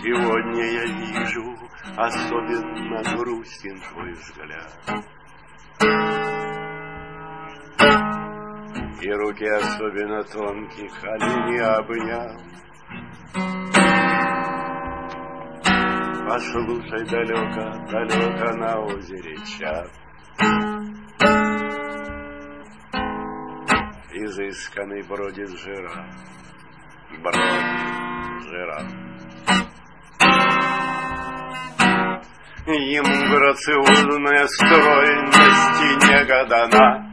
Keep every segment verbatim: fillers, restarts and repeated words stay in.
Сегодня я вижу особенно грустен твой взгляд, и руки особенно тонкие колени обнял. Послушай, далеко, далеко на озере чат, изысканный бродит жираф, бродит жираф. Ему грациозная стройность не годана,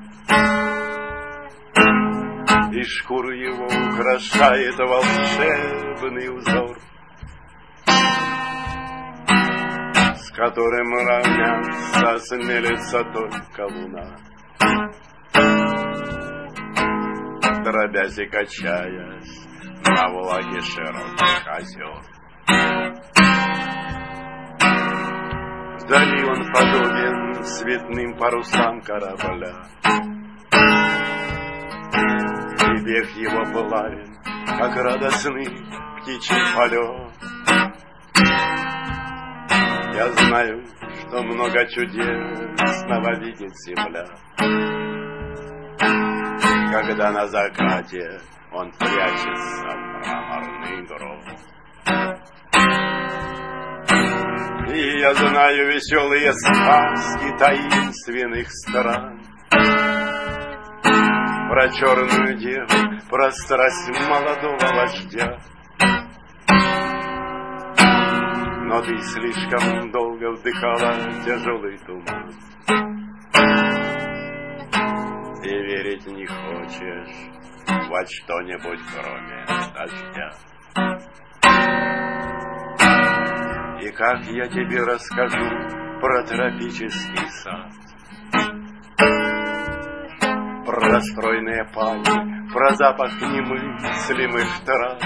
и шкуру его украшает волшебный узор, с которым равняться осмелится только луна, дробясь и качаясь на влаге широких озер. Вдали он подобен цветным парусам корабля, и бег его плавен, как радостный птичий полет. Я знаю, что много чудесного видит земля, когда на закате он прячется в мраморный гроб. И я знаю веселые сказки таинственных стран, про черную деву, про страсть молодого вождя. Но ты слишком долго вдыхала тяжелый туман, и верить не хочешь во что-нибудь, кроме дождя. И как я тебе расскажу про тропический сад, про стройные пальмы, про запах немыслимых трав.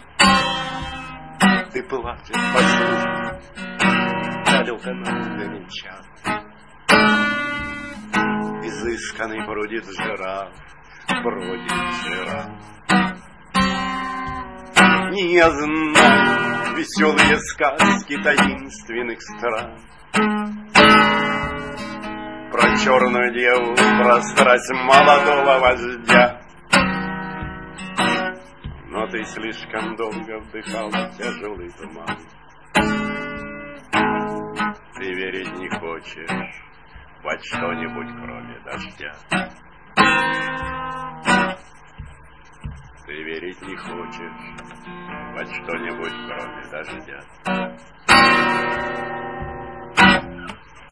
Ты плачешь, послушай, далеко на гончар, изысканный бродит жираф, бродит жираф. Не я знаю веселые сказки таинственных стран, про черную деву, про страсть молодого вождя. Но ты слишком долго вдыхала тяжелый туман, ты верить не хочешь во что-нибудь, кроме дождя. Ты верить не хочешь во что-нибудь, кроме дождя.